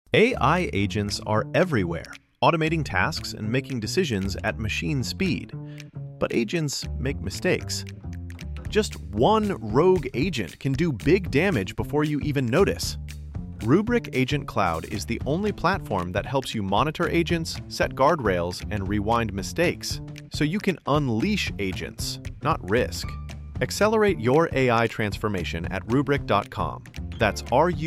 AI agents are everywhere, automating tasks and making decisions at machine speed. But agents make mistakes. Just one rogue agent can do big damage before you even notice. Rubrik Agent Cloud is the only platform that helps you monitor agents, set guardrails, and rewind mistakes, so you can unleash agents, not risk. Accelerate your AI transformation at Rubrik.com. That's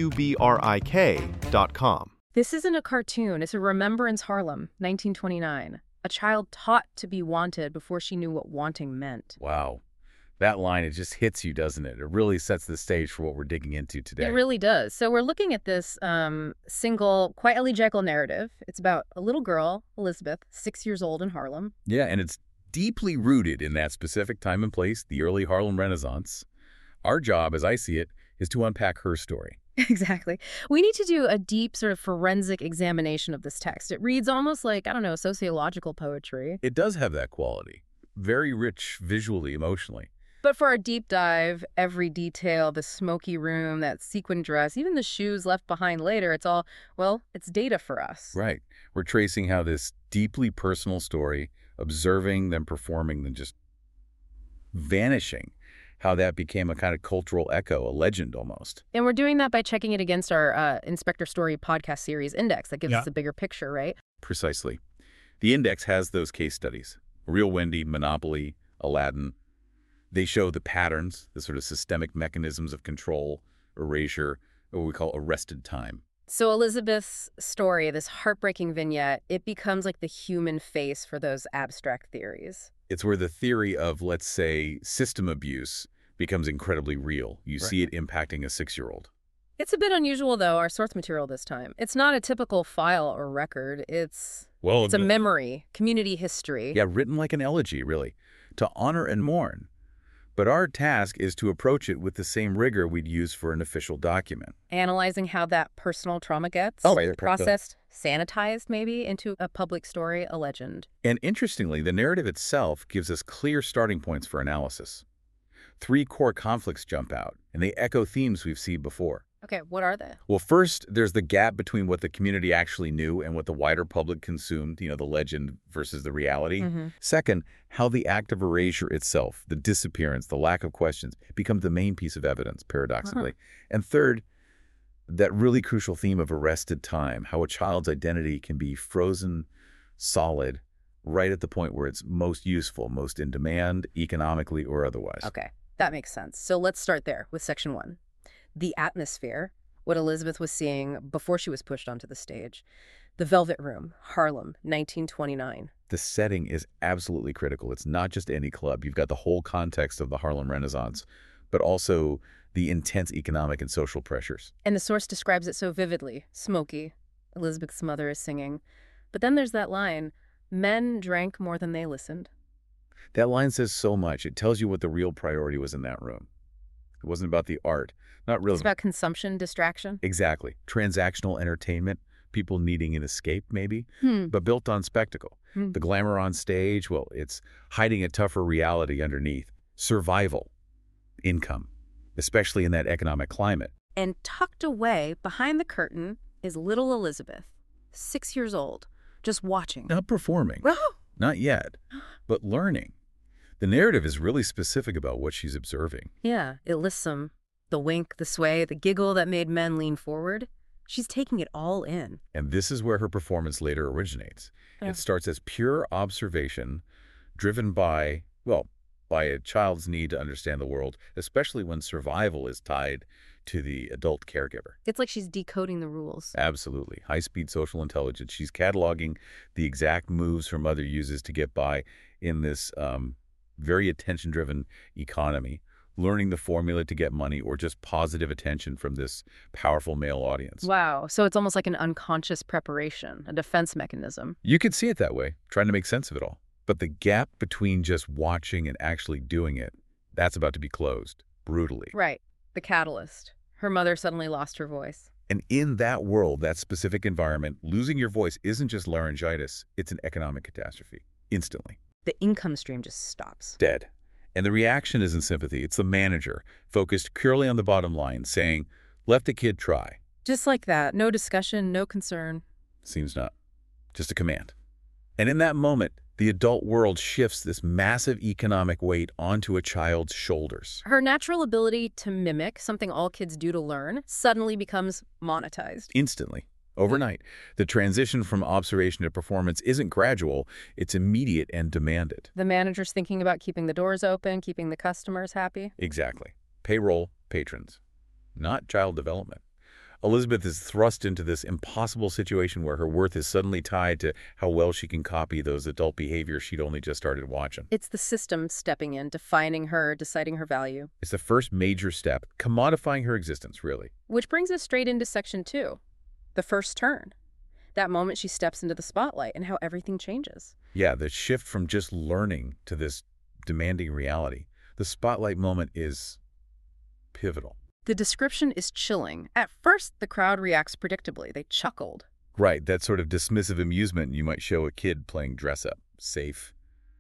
RUBRIK.com. This isn't a cartoon, it's a Remembrance Harlem, 1929. A child taught to be wanted before she knew what wanting meant. Wow. That line, it just hits you, doesn't it? It really sets the stage for what we're digging into today. It really does. So we're looking at this single, quite elegiacal narrative. It's about a little girl, Elizabeth, 6 years old in Harlem. Yeah, and it's deeply rooted in that specific time and place, the early Harlem Renaissance. Our job, as I see it, is to unpack her story. Exactly. We need to do a deep sort of forensic examination of this text. It reads almost like, I don't know, sociological poetry. It does have that quality. Very rich visually, emotionally. But for our deep dive, every detail, the smoky room, that sequin dress, even the shoes left behind later, it's all, well, it's data for us. Right. We're tracing how this deeply personal story, observing, then performing, then just vanishing, how that became a kind of cultural echo, a legend almost. And we're doing that by checking it against our Inspector Story podcast series index that gives us a bigger picture, right? Precisely. The index has those case studies. Real Wendy, Monopoly, Aladdin. They show the patterns, the sort of systemic mechanisms of control, erasure, or what we call arrested time. So Elizabeth's story, this heartbreaking vignette, it becomes like the human face for those abstract theories. It's where the theory of, let's say, system abuse becomes incredibly real. You see it impacting a 6-year-old. It's a bit unusual, though, our source material this time. It's not a typical file or record. It's a memory, community history. Yeah, written like an elegy, really, to honor and mourn. But our task is to approach it with the same rigor we'd use for an official document. Analyzing how that personal trauma gets processed, sanitized maybe, into a public story, a legend. And interestingly, the narrative itself gives us clear starting points for analysis. 3 core conflicts jump out, and they echo themes we've seen before. Okay, what are they? Well, first, there's the gap between what the community actually knew and what the wider public consumed, the legend versus the reality. Second, how the act of erasure itself, the disappearance, the lack of questions, becomes the main piece of evidence, paradoxically. And third, that really crucial theme of arrested time, how a child's identity can be frozen solid right at the point where it's most useful, most in demand, economically or otherwise. Okay, that makes sense. So let's start there with section 1. The atmosphere, what Elizabeth was seeing before she was pushed onto the stage. The Velvet Room, Harlem, 1929. The setting is absolutely critical. It's not just any club. You've got the whole context of the Harlem Renaissance, but also the intense economic and social pressures. And the source describes it so vividly. Smoky. Elizabeth's mother is singing. But then there's that line, men drank more than they listened. That line says so much. It tells you what the real priority was in that room. It wasn't about the art. Not really. It's about consumption, distraction. Exactly. Transactional entertainment, people needing an escape maybe, but built on spectacle. The glamour on stage, well, it's hiding a tougher reality underneath. Survival, income, especially in that economic climate. And tucked away behind the curtain is little Elizabeth, 6 years old, just watching. Not performing. Not yet, but learning. The narrative is really specific about what she's observing. Yeah, it lists them. The wink, the sway, the giggle that made men lean forward. She's taking it all in. And this is where her performance later originates. It starts as pure observation, driven by a child's need to understand the world, especially when survival is tied to the adult caregiver. It's like she's decoding the rules. Absolutely. High-speed social intelligence. She's cataloging the exact moves her mother uses to get by in this very attention-driven economy, learning the formula to get money or just positive attention from this powerful male audience. Wow. So it's almost like an unconscious preparation, a defense mechanism. You could see it that way, trying to make sense of it all. But the gap between just watching and actually doing it, that's about to be closed, brutally. Right. The catalyst. Her mother suddenly lost her voice. And in that world, that specific environment, losing your voice isn't just laryngitis, it's an economic catastrophe, instantly. The income stream just stops. Dead. And the reaction isn't sympathy. It's the manager, focused purely on the bottom line, saying, let the kid try. Just like that. No discussion, no concern. Seems not. Just a command. And in that moment, the adult world shifts this massive economic weight onto a child's shoulders. Her natural ability to mimic, something all kids do to learn, suddenly becomes monetized. Instantly. Overnight. The transition from observation to performance isn't gradual, it's immediate and demanded. The manager's thinking about keeping the doors open, keeping the customers happy. Exactly. Payroll, patrons. Not child development. Elizabeth is thrust into this impossible situation where her worth is suddenly tied to how well she can copy those adult behaviors she'd only just started watching. It's the system stepping in, defining her, deciding her value. It's the first major step, commodifying her existence, really. Which brings us straight into section 2, the first turn. That moment she steps into the spotlight and how everything changes. Yeah, the shift from just learning to this demanding reality. The spotlight moment is pivotal. The description is chilling. At first, the crowd reacts predictably. They chuckled. Right, that sort of dismissive amusement you might show a kid playing dress-up. Safe.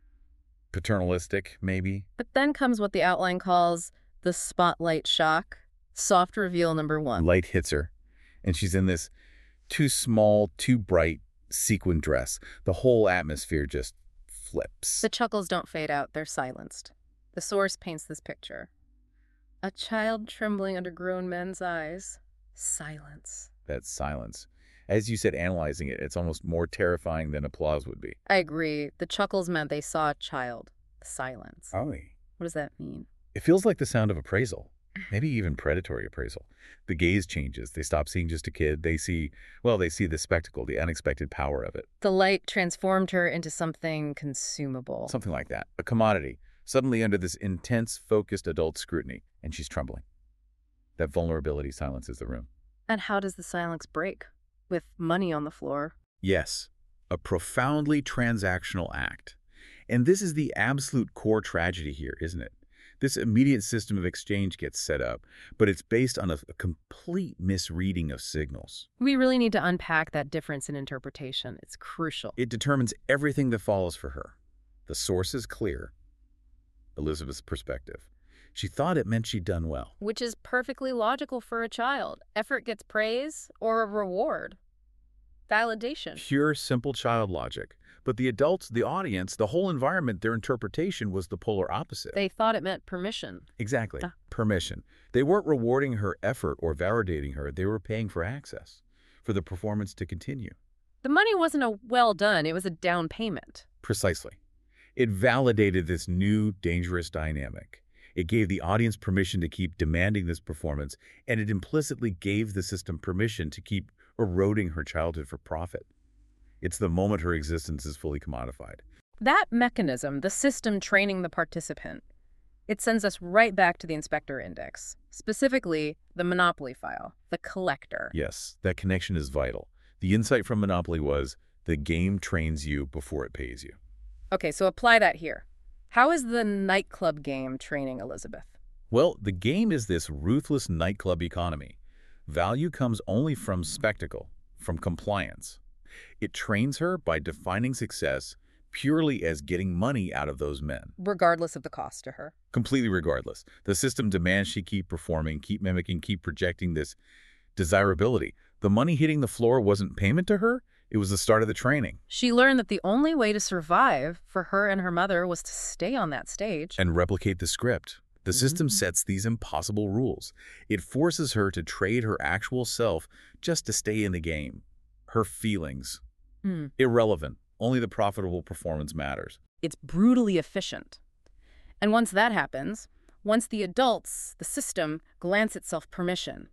Paternalistic, maybe. But then comes what the outline calls the spotlight shock. Soft reveal number 1. Light hits her, and she's in this too small, too bright sequin dress. The whole atmosphere just flips. The chuckles don't fade out. They're silenced. The source paints this picture. A child trembling under grown men's eyes. Silence. That silence. As you said, analyzing it, it's almost more terrifying than applause would be. I agree. The chuckles meant they saw a child. Silence. Oh. What does that mean? It feels like the sound of appraisal, maybe even predatory appraisal. The gaze changes. They stop seeing just a kid. They see the spectacle, the unexpected power of it. The light transformed her into something consumable. Something like that. A commodity. Suddenly under this intense, focused adult scrutiny, and she's trembling. That vulnerability silences the room. And how does the silence break? With money on the floor. Yes, a profoundly transactional act. And this is the absolute core tragedy here, isn't it? This immediate system of exchange gets set up, but it's based on a complete misreading of signals. We really need to unpack that difference in interpretation. It's crucial. It determines everything that follows for her. The source is clear. Elizabeth's perspective. She thought it meant she'd done well. Which is perfectly logical for a child. Effort gets praise or a reward. Validation. Pure, simple child logic. But the adults, the audience, the whole environment, their interpretation was the polar opposite. They thought it meant permission. Exactly. Permission. They weren't rewarding her effort or validating her. They were paying for access, for the performance to continue. The money wasn't a well done. It was a down payment. Precisely. It validated this new, dangerous dynamic. It gave the audience permission to keep demanding this performance, and it implicitly gave the system permission to keep eroding her childhood for profit. It's the moment her existence is fully commodified. That mechanism, the system training the participant, it sends us right back to the Inspector Index, specifically the Monopoly file, the collector. Yes, that connection is vital. The insight from Monopoly was the game trains you before it pays you. Okay, so apply that here. How is the nightclub game training Elizabeth? Well, the game is this ruthless nightclub economy. Value comes only from spectacle, from compliance. It trains her by defining success purely as getting money out of those men. Regardless of the cost to her. Completely regardless. The system demands she keep performing, keep mimicking, keep projecting this desirability. The money hitting the floor wasn't payment to her. It was the start of the training. She learned that the only way to survive for her and her mother was to stay on that stage. And replicate the script. The system sets these impossible rules. It forces her to trade her actual self just to stay in the game. Her feelings. Irrelevant. Only the profitable performance matters. It's brutally efficient. And once that happens, once the adults, the system, grants itself permission,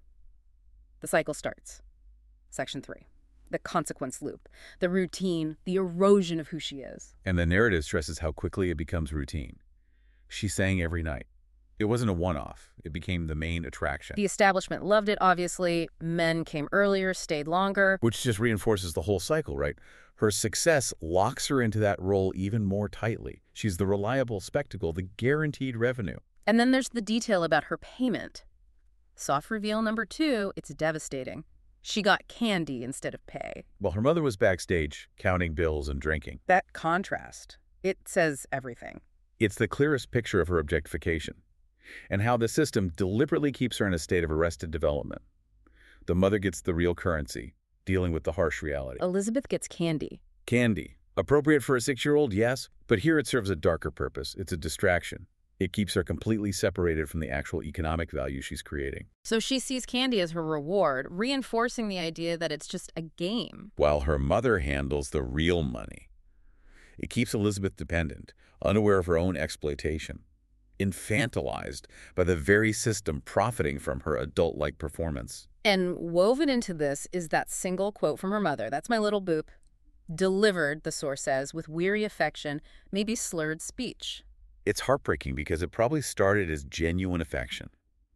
the cycle starts. Section 3. The consequence loop, the routine, the erosion of who she is. And the narrative stresses how quickly it becomes routine. She sang every night. It wasn't a one-off. It became the main attraction. The establishment loved it, obviously. Men came earlier, stayed longer. Which just reinforces the whole cycle, right? Her success locks her into that role even more tightly. She's the reliable spectacle, the guaranteed revenue. And then there's the detail about her payment. Soft reveal number 2, it's devastating. She got candy instead of pay. While her mother was backstage, counting bills and drinking. That contrast, it says everything. It's the clearest picture of her objectification, and how the system deliberately keeps her in a state of arrested development. The mother gets the real currency, dealing with the harsh reality. Elizabeth gets candy. Candy. Appropriate for a 6-year-old, yes, but here it serves a darker purpose. It's a distraction. It keeps her completely separated from the actual economic value she's creating. So she sees candy as her reward, reinforcing the idea that it's just a game. While her mother handles the real money. It keeps Elizabeth dependent, unaware of her own exploitation, infantilized by the very system profiting from her adult-like performance. And woven into this is that single quote from her mother. That's my little boop. Delivered, the source says, with weary affection, maybe slurred speech. It's heartbreaking because it probably started as genuine affection.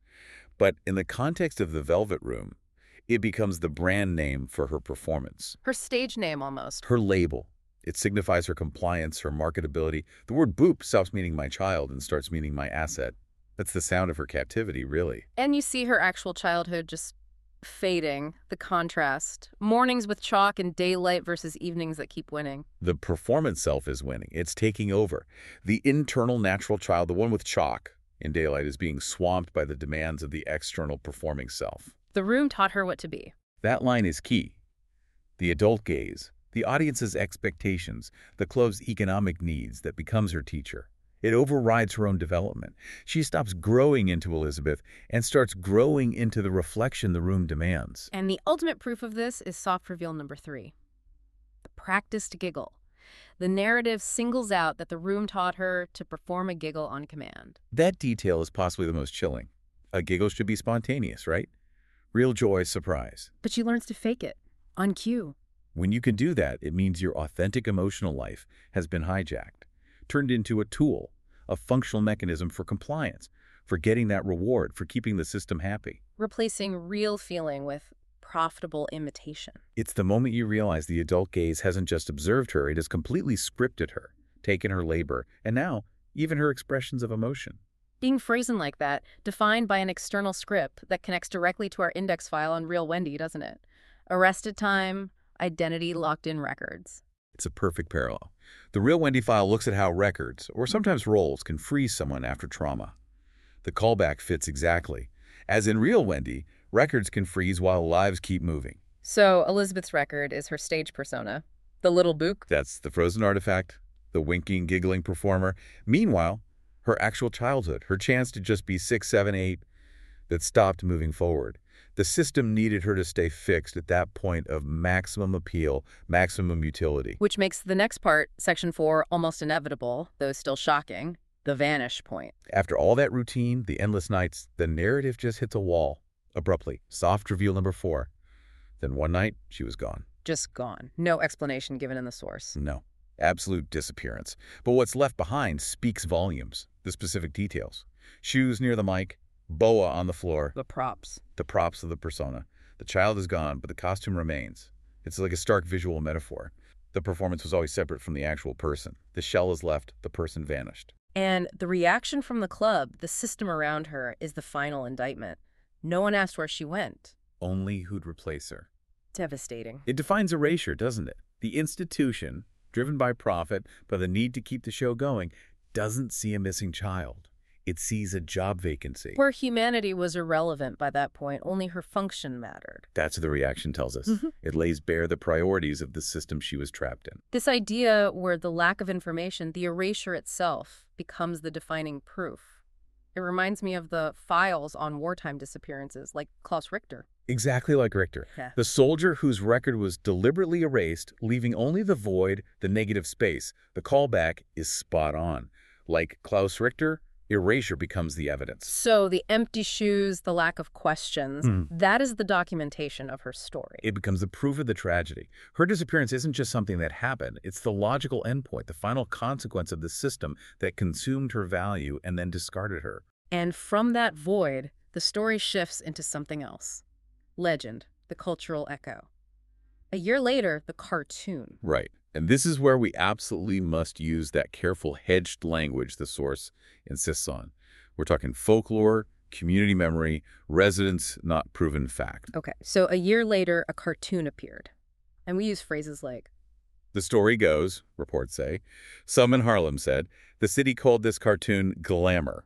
But in the context of the Velvet Room, it becomes the brand name for her performance. Her stage name, almost. Her label. It signifies her compliance, her marketability. The word boop stops meaning my child and starts meaning my asset. That's the sound of her captivity, really. And you see her actual childhood just fading, the contrast. Mornings with chalk and daylight versus evenings that keep winning. The performance self is winning. It's taking over. The internal natural child, the one with chalk in daylight, is being swamped by the demands of the external performing self. The room taught her what to be. That line is key. The adult gaze, the audience's expectations, the club's economic needs that becomes her teacher. It overrides her own development. She stops growing into Elizabeth and starts growing into the reflection the room demands. And the ultimate proof of this is soft reveal number 3. The practiced giggle. The narrative singles out that the room taught her to perform a giggle on command. That detail is possibly the most chilling. A giggle should be spontaneous, right? Real joy, surprise. But she learns to fake it, on cue. When you can do that, it means your authentic emotional life has been hijacked, turned into a tool, a functional mechanism for compliance, for getting that reward, for keeping the system happy. Replacing real feeling with profitable imitation. It's the moment you realize the adult gaze hasn't just observed her, it has completely scripted her, taken her labor, and now even her expressions of emotion. Being phrased like that, defined by an external script that connects directly to our index file on Real Wendy, doesn't it? Arrested time, identity locked-in records. It's a perfect parallel. The Real Wendy file looks at how records, or sometimes roles, can freeze someone after trauma. The callback fits exactly. As in Real Wendy, records can freeze while lives keep moving. So Elizabeth's record is her stage persona, the little book. That's the frozen artifact, the winking, giggling performer. Meanwhile, her actual childhood, her chance to just be 6, 7, 8, that stopped moving forward. The system needed her to stay fixed at that point of maximum appeal, maximum utility. Which makes the next part, section 4, almost inevitable, though still shocking, the vanish point. After all that routine, the endless nights, the narrative just hits a wall. Abruptly, soft reveal number 4. Then one night, she was gone. Just gone. No explanation given in the source. No. Absolute disappearance. But what's left behind speaks volumes. The specific details. Shoes near the mic, boa on the floor. The props. The props of the persona. The child is gone, but the costume remains. It's like a stark visual metaphor. The performance was always separate from the actual person. The shell is left, the person vanished. And the reaction from the club, the system around her, is the final indictment. No one asked where she went. Only who'd replace her. Devastating. It defines erasure, doesn't it? The institution, driven by profit, by the need to keep the show going, doesn't see a missing child. It sees a job vacancy. Where humanity was irrelevant by that point, only her function mattered. That's what the reaction tells us. It lays bare the priorities of the system she was trapped in. This idea where the lack of information, the erasure itself, becomes the defining proof. It reminds me of the files on wartime disappearances, like Klaus Richter. Exactly like Richter. Yeah. The soldier whose record was deliberately erased, leaving only the void, the negative space. The callback is spot on. Like Klaus Richter, erasure becomes the evidence. So the empty shoes, the lack of questions, that is the documentation of her story. It becomes the proof of the tragedy. Her disappearance isn't just something that happened. It's the logical endpoint, the final consequence of the system that consumed her value and then discarded her. And from that void, the story shifts into something else. Legend, the cultural echo. A year later, the cartoon. Right. And this is where we absolutely must use that careful hedged language the source insists on. We're talking folklore, community memory, residence, not proven fact. Okay, so a year later, a cartoon appeared. And we use phrases like, the story goes, reports say, some in Harlem said, the city called this cartoon glamour.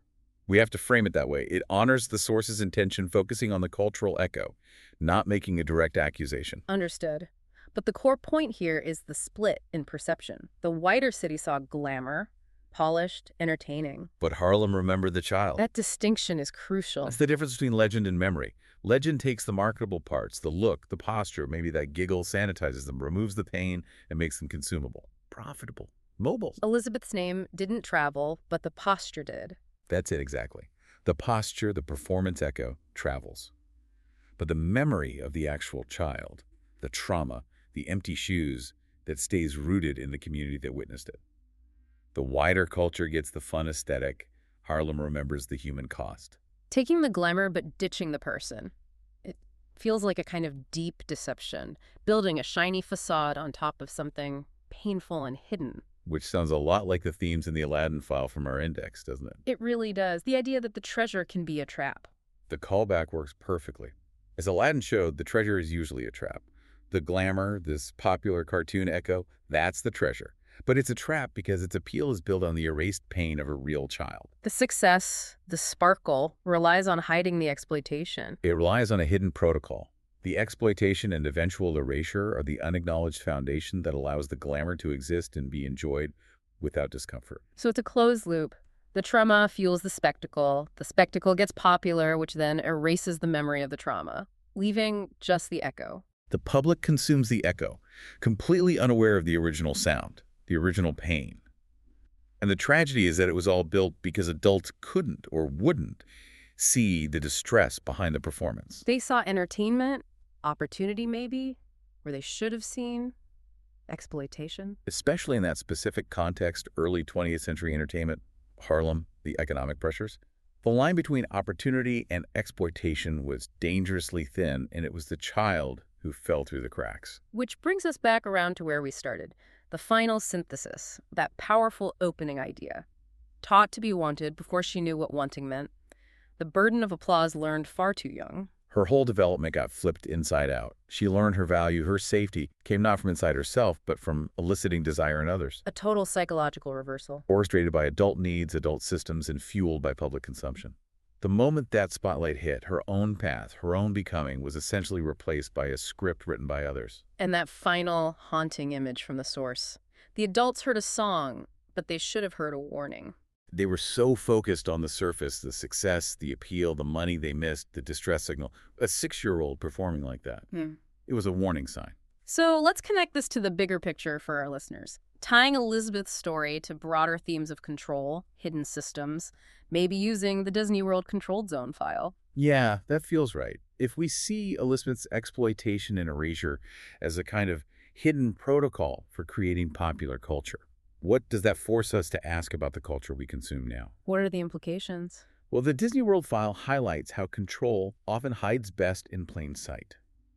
We have to frame it that way. It honors the source's intention, focusing on the cultural echo, not making a direct accusation. Understood. But the core point here is the split in perception. The wider city saw glamour, polished, entertaining. But Harlem remembered the child. That distinction is crucial. That's the difference between legend and memory. Legend takes the marketable parts, the look, the posture, maybe that giggle, sanitizes them, removes the pain, and makes them consumable, profitable, mobile. Elizabeth's name didn't travel, but the posture did. That's it exactly. The posture, the performance echo, travels. But the memory of the actual child, the trauma, the empty shoes, that stays rooted in the community that witnessed it. The wider culture gets the fun aesthetic. Harlem remembers the human cost. Taking the glamour but ditching the person. It feels like a kind of deep deception, building a shiny facade on top of something painful and hidden. Which sounds a lot like the themes in the Aladdin file from our index, doesn't it? It really does. The idea that the treasure can be a trap. The callback works perfectly. As Aladdin showed, the treasure is usually a trap. The glamour, this popular cartoon echo, that's the treasure. But it's a trap because its appeal is built on the erased pain of a real child. The success, the sparkle, relies on hiding the exploitation. It relies on a hidden protocol. The exploitation and eventual erasure are the unacknowledged foundation that allows the glamour to exist and be enjoyed without discomfort. So it's a closed loop. The trauma fuels the spectacle gets popular, which then erases the memory of the trauma, leaving just the echo. The public consumes the echo, completely unaware of the original sound, the original pain. And the tragedy is that it was all built because adults couldn't or wouldn't see the distress behind the performance. They saw entertainment, opportunity maybe, where they should have seen exploitation. Especially in that specific context, early 20th century entertainment, Harlem, the economic pressures. The line between opportunity and exploitation was dangerously thin, and it was the child who fell through the cracks. Which brings us back around to where we started. The final synthesis, that powerful opening idea. Taught to be wanted before she knew what wanting meant. The burden of applause learned far too young. Her whole development got flipped inside out. She learned her value, her safety, came not from inside herself, but from eliciting desire in others. A total psychological reversal. Orchestrated by adult needs, adult systems, and fueled by public consumption. The moment that spotlight hit, her own path, her own becoming, was essentially replaced by a script written by others. And that final haunting image from the source. The adults heard a song, but they should have heard a warning. They were so focused on the surface, the success, the appeal, the money they missed, the distress signal. A 6-year-old performing like that. It was a warning sign. So let's connect this to the bigger picture for our listeners. Tying Elizabeth's story to broader themes of control, hidden systems, maybe using the Disney World Controlled Zone file. Yeah, that feels right. If we see Elizabeth's exploitation and erasure as a kind of hidden protocol for creating popular culture, what does that force us to ask about the culture we consume now? What are the implications? Well, the Disney World file highlights how control often hides best in plain sight.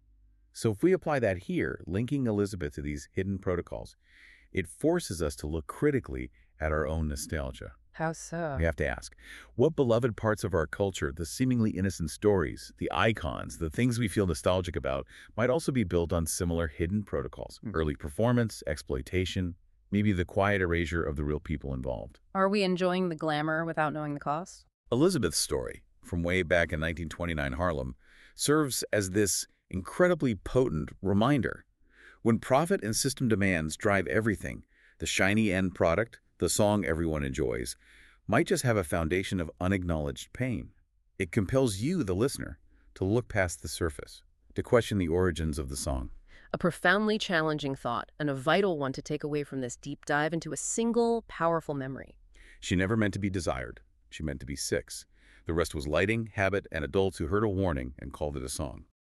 So if we apply that here, linking Elizabeth to these hidden protocols, it forces us to look critically at our own nostalgia. How so? We have to ask, what beloved parts of our culture, the seemingly innocent stories, the icons, the things we feel nostalgic about, might also be built on similar hidden protocols? Early performance, exploitation, maybe the quiet erasure of the real people involved. Are we enjoying the glamour without knowing the cost? Elizabeth's story, from way back in 1929 Harlem, serves as this incredibly potent reminder. When profit and system demands drive everything, the shiny end product, the song everyone enjoys, might just have a foundation of unacknowledged pain. It compels you, the listener, to look past the surface, to question the origins of the song. A profoundly challenging thought, and a vital one to take away from this deep dive into a single, powerful memory. She never meant to be desired. She meant to be 6. The rest was lighting, habit, and adults who heard a warning and called it a song.